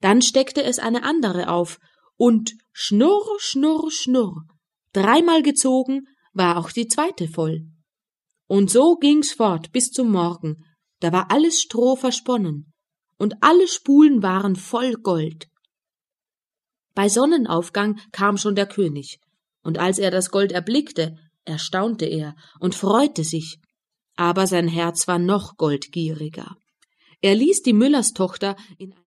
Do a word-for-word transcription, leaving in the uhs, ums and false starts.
Dann steckte es eine andere auf, und schnurr, schnurr, schnurr, dreimal gezogen, war auch die zweite voll. Und so ging's fort bis zum Morgen, da war alles Stroh versponnen, und alle Spulen waren voll Gold. Bei Sonnenaufgang kam schon der König, und als er das Gold erblickte, erstaunte er und freute sich, aber sein Herz war noch goldgieriger. Er ließ die Müllerstochter in